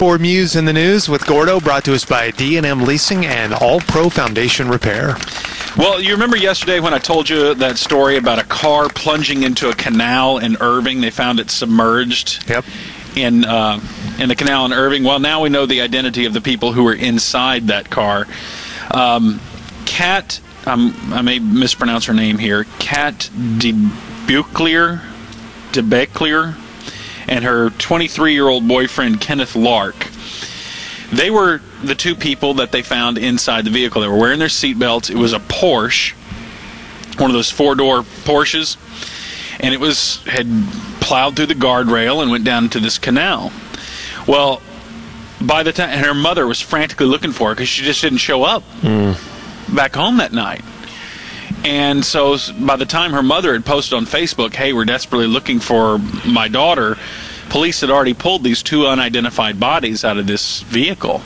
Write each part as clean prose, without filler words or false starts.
For Muse in the News with Gordo, brought to us by D&M Leasing and All Pro Foundation Repair. Well, you remember yesterday when I told you that story about a car plunging into a canal in Irving? They found it submerged. Yep. In the canal in Irving. Well, now we know the identity of the people who were inside that car. Kat, I may mispronounce her name here, Kat DeBeclier, and her 23-year-old boyfriend, Kenneth Lark. They were the two people that they found inside the vehicle. They were wearing their seatbelts. It was a Porsche, one of those four-door Porsches, and it had plowed through the guardrail and went down into this canal. Well, by the time, and her mother was frantically looking for her because she just didn't show up back home that night. And so by the time her mother had posted on Facebook, hey, we're desperately looking for my daughter, police had already pulled these two unidentified bodies out of this vehicle.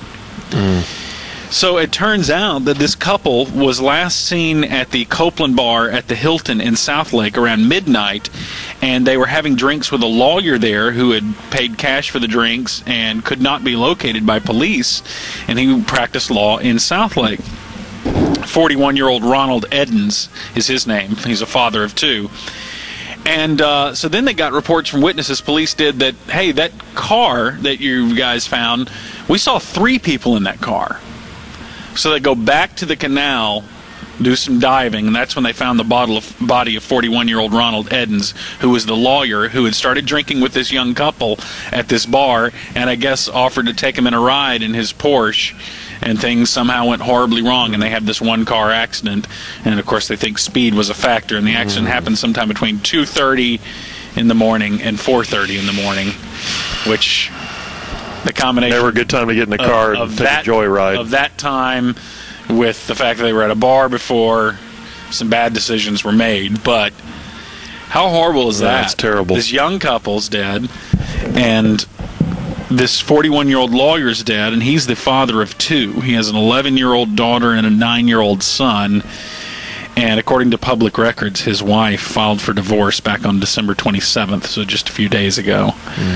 So it turns out that this couple was last seen at the Copeland Bar at the Hilton in Southlake around midnight, and they were having drinks with a lawyer there who had paid cash for the drinks and could not be located by police, and he practiced law in Southlake. 41-year-old Ronald Edens is his name. He's a father of two. And so then they got reports from witnesses, police did, that, hey, that car that you guys found, we saw 3 people in that car. So they go back to the canal, do some diving, and that's when they found the body of 41-year-old Ronald Edens, who was the lawyer who had started drinking with this young couple at this bar, and I guess offered to take him in a ride in his Porsche, and things somehow went horribly wrong, and they had this one-car accident, and of course they think speed was a factor, and the accident happened sometime between 2:30 in the morning and 4:30 in the morning, which the combination... Never a good time to get in the car and take a joyride. Of that time, with the fact that they were at a bar before, some bad decisions were made, but how horrible is that? That's terrible. This young couple's dead, and this 41-year-old lawyer's dead, and he's the father of 2. He has an 11-year-old daughter and a 9-year-old son, and according to public records, his wife filed for divorce back on December 27th, so just a few days ago.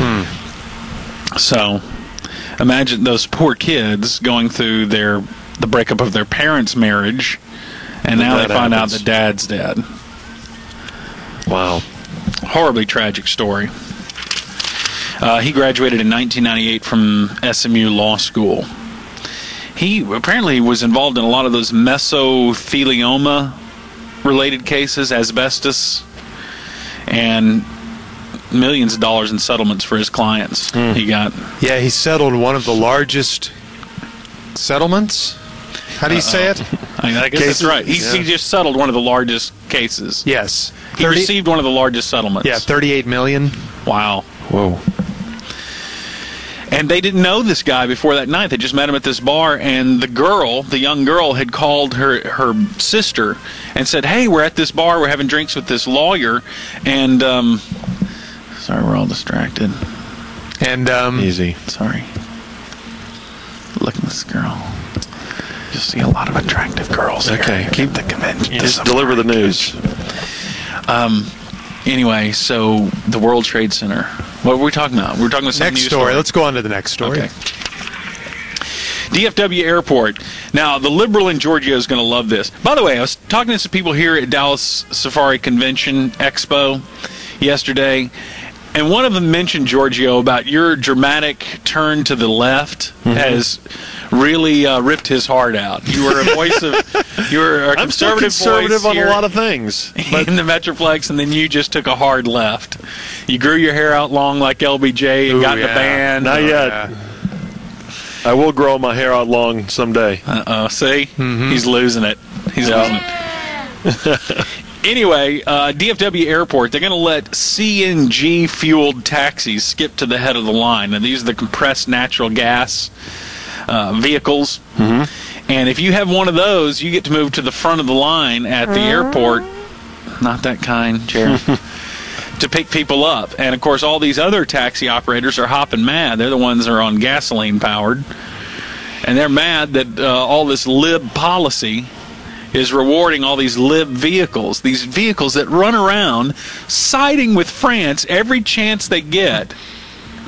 So imagine those poor kids going through the breakup of their parents' marriage, and now they find out that dad's dead. Wow. Horribly tragic story. He graduated in 1998 from SMU Law School. He apparently was involved in a lot of those mesothelioma-related cases, asbestos, and millions of dollars in settlements for his clients. He got... Yeah, he settled one of the largest settlements. How do you say it? I guess that's right. He just settled one of the largest cases. Yes. He received one of the largest settlements. Yeah, $38 million. Wow. Whoa. And they didn't know this guy before that night. They just met him at this bar, and the young girl, had called her sister and said, hey, we're at this bar, we're having drinks with this lawyer, and, sorry, we're all distracted. And, Easy. Sorry. Look at this girl. You'll see a lot of attractive girls here. Okay, keep the convention. Just deliver the news. Anyway, so the World Trade Center. What were we talking about? We were talking about some next story. Let's go on to the next story. Okay. DFW Airport. Now, the liberal in Georgia is going to love this. By the way, I was talking to some people here at Dallas Safari Convention Expo yesterday, and one of them mentioned, Giorgio, about your dramatic turn to the left has really ripped his heart out. You were a voice of... You were a I'm still conservative on a lot of things. But in the Metroplex, and then you just took a hard left. You grew your hair out long like LBJ and got in the band. Not yet. Yeah. I will grow my hair out long someday. See? He's losing it. He's losing it. Anyway, DFW Airport, they're going to let CNG-fueled taxis skip to the head of the line. Now, these are the compressed natural gas vehicles. And if you have one of those, you get to move to the front of the line at the airport. Not that kind, Jared. To pick people up. And, of course, all these other taxi operators are hopping mad. They're the ones that are on gasoline-powered. And they're mad that all this lib policy is rewarding all these lib vehicles, these vehicles that run around siding with France every chance they get.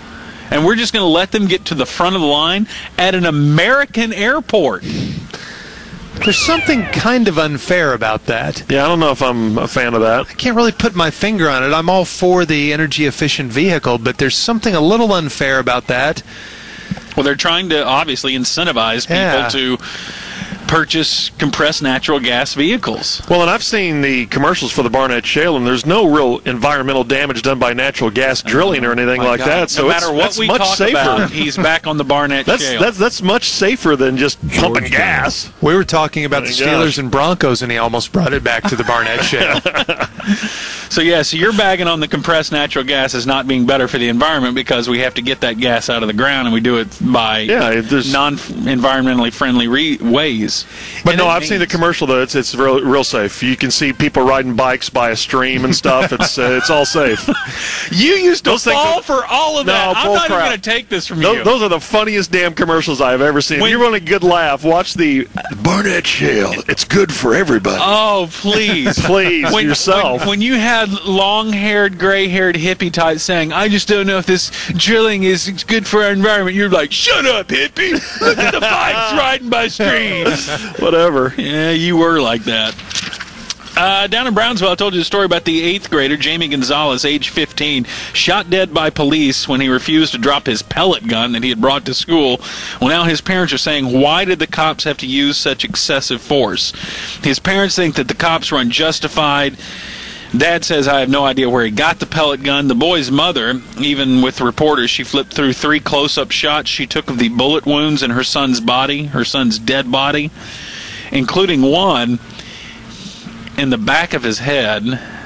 And we're just going to let them get to the front of the line at an American airport. There's something kind of unfair about that. Yeah, I don't know if I'm a fan of that. I can't really put my finger on it. I'm all for the energy-efficient vehicle, but there's something a little unfair about that. Well, they're trying to obviously incentivize people to purchase compressed natural gas vehicles. Well, and I've seen the commercials for the Barnett Shale, and there's no real environmental damage done by natural gas drilling or anything like that. So no matter what it's we much talk safer. about, he's back on the Barnett Shale. That's much safer than just pumping gas. We were talking about the Steelers and Broncos, and he almost brought it back to the Barnett Shale. So you're bagging on the compressed natural gas as not being better for the environment because we have to get that gas out of the ground, and we do it by non-environmentally friendly ways. But no, I've seen the commercial though. It's real safe. You can see people riding bikes by a stream and stuff. It's all safe. You used to fall for all of that. I'm not even going to take this from you. Those are the funniest damn commercials I've ever seen. If you want a good laugh, watch the Barnett Shale. It's good for everybody. Oh, please. Please, yourself. When you had long-haired, gray-haired hippie type saying, I just don't know if this drilling is good for our environment, you're like, shut up, hippie. Look at the bikes riding by streams. Whatever. Yeah, you were like that. Down in Brownsville, I told you the story about the 8th grader, Jamie Gonzalez, age 15, shot dead by police when he refused to drop his pellet gun that he had brought to school. Well, now his parents are saying, why did the cops have to use such excessive force? His parents think that the cops were unjustified. Dad says, I have no idea where he got the pellet gun. The boy's mother, even with reporters, she flipped through 3 close-up shots she took of the bullet wounds in her son's body, her son's dead body, including one in the back of his head.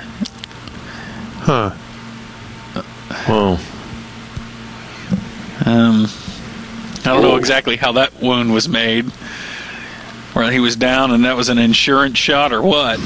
Huh. Whoa. I don't know exactly how that wound was made. Where he was down and that was an insurance shot or what.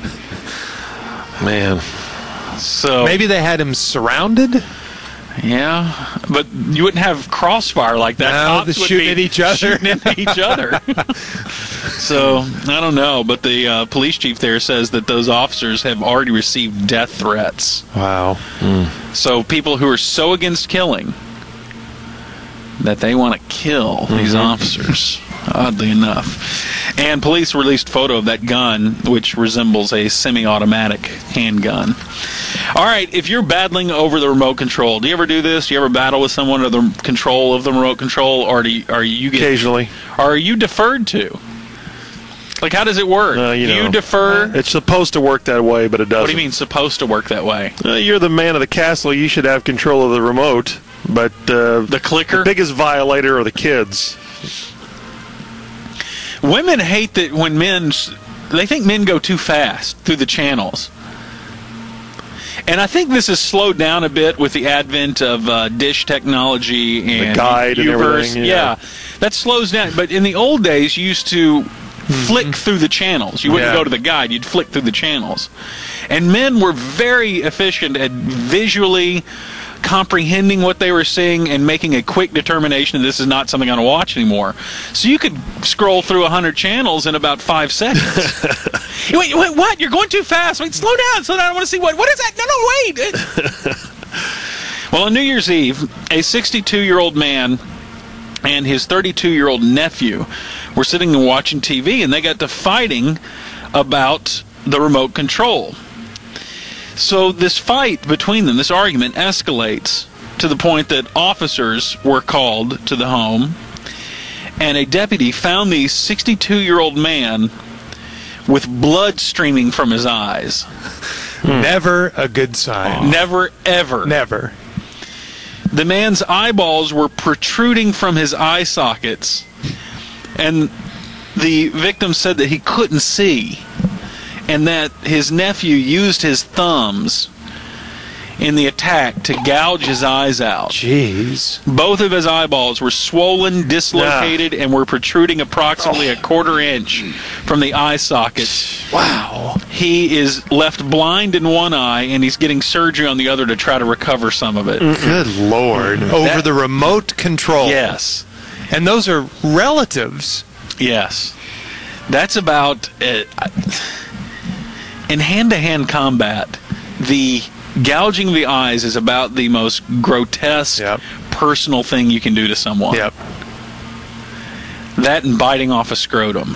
Man. So maybe they had him surrounded? Yeah, but you wouldn't have crossfire like that. No, Cops they're would shooting be at each other. Shooting at each other. So, I don't know, but the police chief there says that those officers have already received death threats. Wow. So people who are so against killing that they want to kill these officers, oddly enough. And police released a photo of that gun, which resembles a semi-automatic handgun. All right, if you're battling over the remote control, do you ever do this? Do you ever battle with someone over the control of the remote control, or are you occasionally? Or are you deferred to? Like, how does it work? You defer? It's supposed to work that way, but it doesn't. What do you mean, supposed to work that way? You're the man of the castle. You should have control of the remote. But the clicker? The biggest violator are the kids. Women hate that when they think men go too fast through the channels. And I think this has slowed down a bit with the advent of dish technology and the guide and everything. Yeah, that slows down. But in the old days, you used to flick through the channels. You wouldn't go to the guide. You'd flick through the channels. And men were very efficient at visually comprehending what they were seeing and making a quick determination that this is not something I want to watch anymore. So you could scroll through 100 channels in about 5 seconds. Wait, what? You're going too fast. Wait, slow down. I want to see what is that? No, wait. Well, on New Year's Eve, a 62-year-old man and his 32-year-old nephew were sitting and watching TV, and they got to fighting about the remote control. So this fight between them, this argument, escalates to the point that officers were called to the home, and a deputy found the 62-year-old man with blood streaming from his eyes. Never a good sign. Never, ever. Never. The man's eyeballs were protruding from his eye sockets, and the victim said that he couldn't see, and that his nephew used his thumbs in the attack to gouge his eyes out. Jeez. Both of his eyeballs were swollen, dislocated, and were protruding approximately a quarter inch from the eye socket. Wow. He is left blind in one eye, and he's getting surgery on the other to try to recover some of it. Good Lord. Over the remote control. Yes. And those are relatives. Yes. That's about... in hand-to-hand combat, the gouging of the eyes is about the most grotesque, personal thing you can do to someone. Yep. That and biting off a scrotum.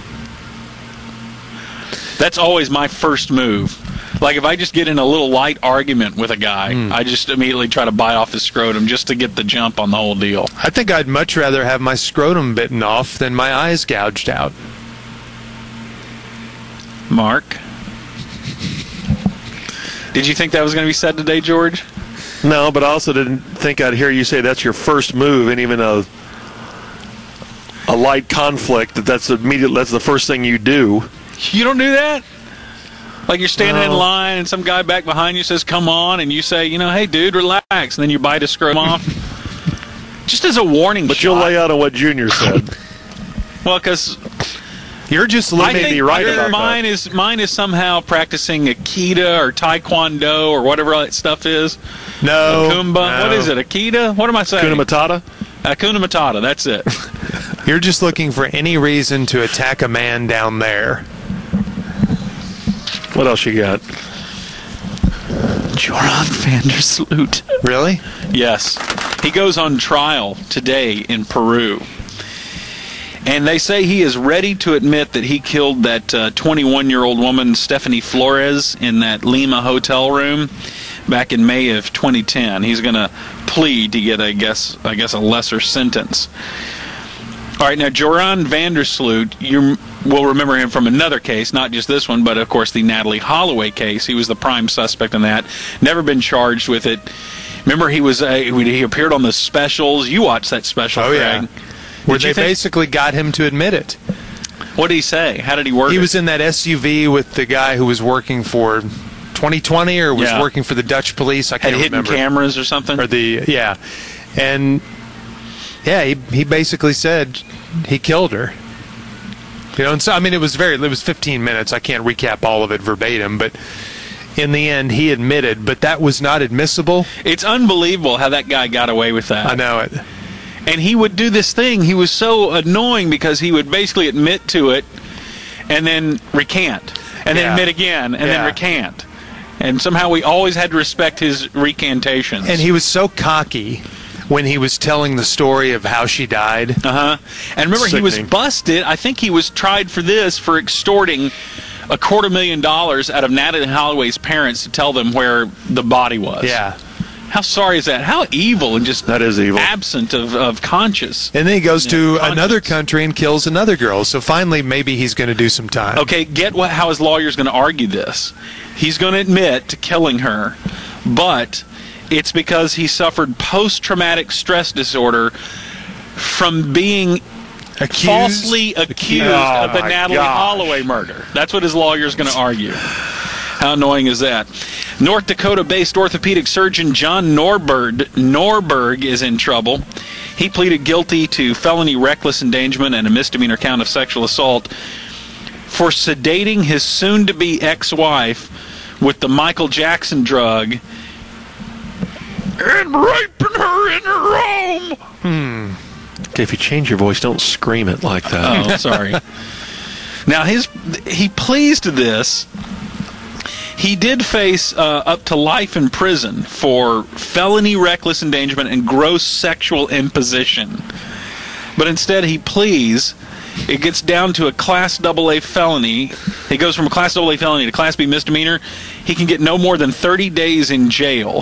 That's always my first move. Like, if I just get in a little light argument with a guy, I just immediately try to bite off his scrotum just to get the jump on the whole deal. I think I'd much rather have my scrotum bitten off than my eyes gouged out. Mark? Did you think that was going to be said today, George? No, but I also didn't think I'd hear you say that's your first move, and even a light conflict, that's the first thing you do. You don't do that? Like, you're standing in line and some guy back behind you says, come on, and you say, hey, dude, relax, and then you bite a scrotum off. Just as a warning But shot. you'll lay out on what Junior said. Well, because You're just I looking. think right about mine is somehow practicing Aikido or Taekwondo or whatever that stuff is. No. Kumba. no. What is it? Aikido? What am I saying? Kuna Matata? Hakuna Matata. That's it. You're just looking for any reason to attack a man down there. What else you got? Joran Vandersloot. Really? Yes. He goes on trial today in Peru. And they say he is ready to admit that he killed that 21-year-old woman, Stephanie Flores, in that Lima hotel room back in May of 2010. He's going to plead to get, I guess, a lesser sentence. All right, now, Joran Vandersloot, you will remember him from another case, not just this one, but, of course, the Natalie Holloway case. He was the prime suspect in that. Never been charged with it. Remember, he appeared on the specials. You watched that special, Oh, Craig. yeah. Where they basically got him to admit it. What did he say? How did he word it? He was in that SUV with the guy who was working for 2020 or was Yeah. working for the Dutch police. I Had can't hidden remember. cameras or something? Or and he basically said he killed her. And so I mean it was 15 minutes. I can't recap all of it verbatim, but in the end he admitted, but that was not admissible. It's unbelievable how that guy got away with that. I know it. And he would do this thing. He was so annoying because he would basically admit to it and then recant. And then Yeah. admit again and then Yeah. recant. And somehow we always had to respect his recantations. And he was so cocky when he was telling the story of how she died. Uh-huh. And remember, he was Sickening. busted. I think he was tried for this, for extorting $250,000 out of Natalie Holloway's parents to tell them where the body was. Yeah. How sorry is that? How evil and just That is evil. absent of conscience. And then he goes to conscience. another country and kills another girl. So finally, maybe he's going to do some time. Okay, how his lawyer's going to argue this. He's going to admit to killing her, but it's because he suffered post-traumatic stress disorder from being falsely accused of the my Natalie gosh. Holloway murder. That's what his lawyer's going to argue. How annoying is that? North Dakota-based orthopedic surgeon John Norberg is in trouble. He pleaded guilty to felony reckless endangerment and a misdemeanor count of sexual assault for sedating his soon-to-be ex-wife with the Michael Jackson drug and raping her in her home. Okay, if you change your voice, don't scream it like that. Oh, sorry. Now, he pleased to this. He did face up to life in prison for felony reckless endangerment and gross sexual imposition. But instead, he pleads. It gets down to a Class AA felony. He goes from a Class AA felony to Class B misdemeanor. He can get no more than 30 days in jail.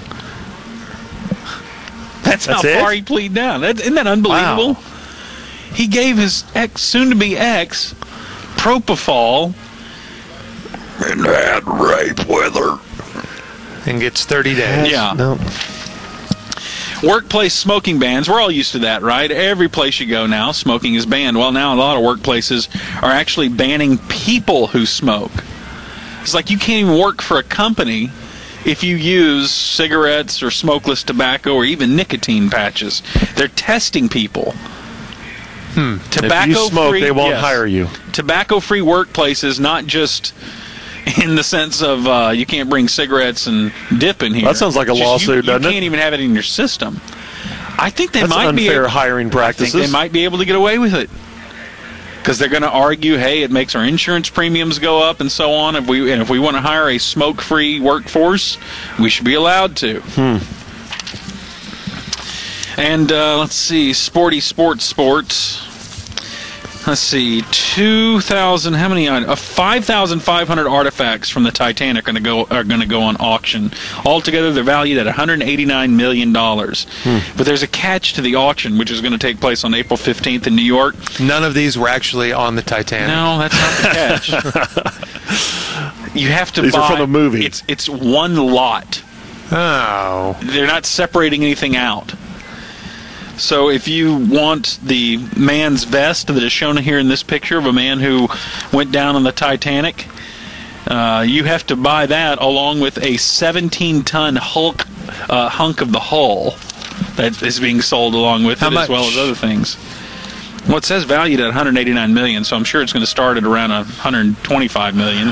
That's how it? far he pleaded down. Isn't that unbelievable? Wow. He gave his soon-to-be ex propofol and had rape with her. And gets 30 days. Yeah. No. Workplace smoking bans. We're all used to that, right? Every place you go now, smoking is banned. Well, now a lot of workplaces are actually banning people who smoke. It's like you can't even work for a company if you use cigarettes or smokeless tobacco or even nicotine patches. They're testing people. If you smoke, they won't hire you. Tobacco-free workplaces, not just in the sense of you can't bring cigarettes and dip in here. That sounds like a lawsuit, doesn't it? You can't even have it in your system. I think they That's might be unfair hiring practices. I think they might be able to get away with it because they're going to argue, hey, it makes our insurance premiums go up and so on. If we want to hire a smoke-free workforce, we should be allowed to. And let's see, sports. Let's see, 2,000. How many? 5,500 artifacts from the Titanic are going to go on auction. Altogether, they're valued at $189 million. But there's a catch to the auction, which is going to take place on April 15th in New York. None of these were actually on the Titanic. No, that's not the catch. You have to These buy. are from the movie. It's one lot. Oh. They're not separating anything out. So if you want the man's vest that is shown here in this picture of a man who went down on the Titanic, you have to buy that along with a 17-ton hunk of the hull that is being sold along with it, as well as other things. Well, it says valued at $189 million, so I'm sure it's going to start at around $125 million.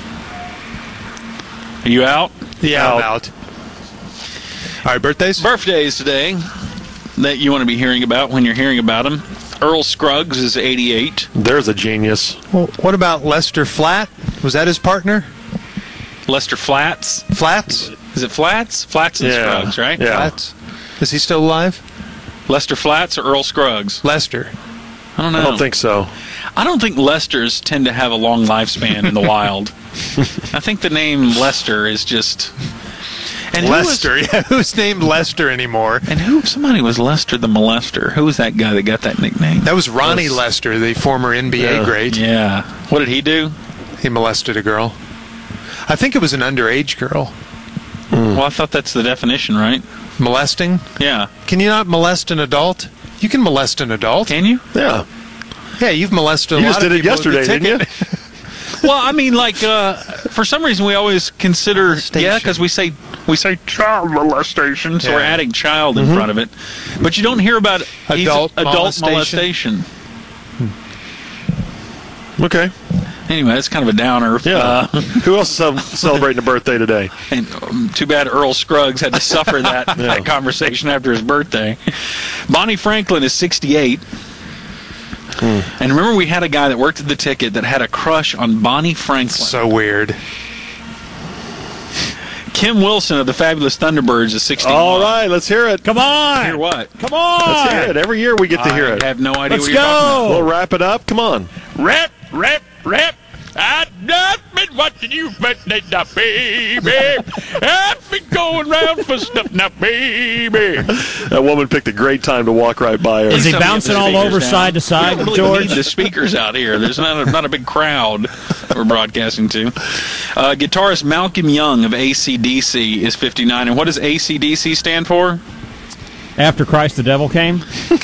Are you out? Yeah, I'm out. All right, birthdays? Birthdays today that you want to be hearing about when you're hearing about them. Earl Scruggs is 88. There's a genius. Well, what about Lester Flatt? Was that his partner? Lester Flats? Flats? Is it Flats? Flats and Scruggs, right? Yeah. Flats? Is he still alive? Lester Flats or Earl Scruggs? Lester. I don't know. I don't think so. I don't think Lesters tend to have a long lifespan in the wild. I think the name Lester is just... And Lester, who's named Lester anymore? And somebody was Lester the Molester. Who was that guy that got that nickname? That was Ronnie Lester, the former NBA great. Yeah. What did he do? He molested a girl. I think it was an underage girl. Well, I thought that's the definition, right? Molesting? Yeah. Can you not molest an adult? You can molest an adult. Can you? Yeah. Yeah, you've molested a You lot just of did it people with the yesterday, didn't you? ticket. Well, I mean, like, for some reason we always consider, because we say child molestation, so we're adding child in front of it. But you don't hear about Adult molestation. Okay. Anyway, that's kind of a downer. Yeah. Who else is celebrating a birthday today? And too bad Earl Scruggs had to suffer that conversation after his birthday. Bonnie Franklin is 68. And remember, we had a guy that worked at the ticket that had a crush on Bonnie Franklin. So weird. Kim Wilson of the Fabulous Thunderbirds is 61. All right, let's hear it. Come on. Hear what? Come on. Let's hear it. Every year we get to hear it. I have no idea Let's what you're talking We'll wrap it up. Come on. about. Rap. I've not been watching you, but now, baby. I've been going round for stuff now, baby. That woman picked a great time to walk right by her. Is he Somebody bouncing get the all speakers over down. side to side, We don't really George? need the speakers out here. There's not a big crowd we're broadcasting to. Guitarist Malcolm Young of AC/DC is 59. And what does AC/DC stand for? After Christ the Devil Came?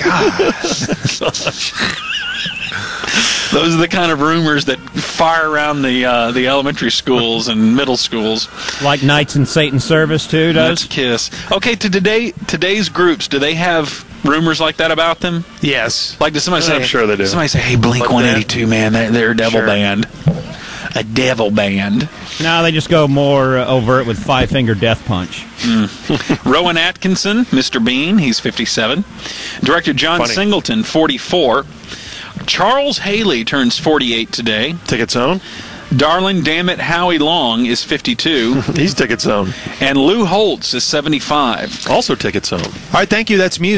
Those are the kind of rumors that fire around the elementary schools and middle schools. Like Knights in Satan's Service, too, That's does? Kiss. Okay, today's groups, do they have rumors like that about them? Yes. Like, does somebody say? I'm sure they do. Somebody say, "Hey, Blink 182, man, they're a devil band, a devil band." No, they just go more overt with Five Finger Death Punch. Rowan Atkinson, Mr. Bean, he's 57. Director John Singleton, 44. Charles Haley turns 48 today. Ticket Zone. Darling Dammit Howie Long is 52. He's Ticket Zone. And Lou Holtz is 75. Also Ticket Zone. All right, thank you. That's music.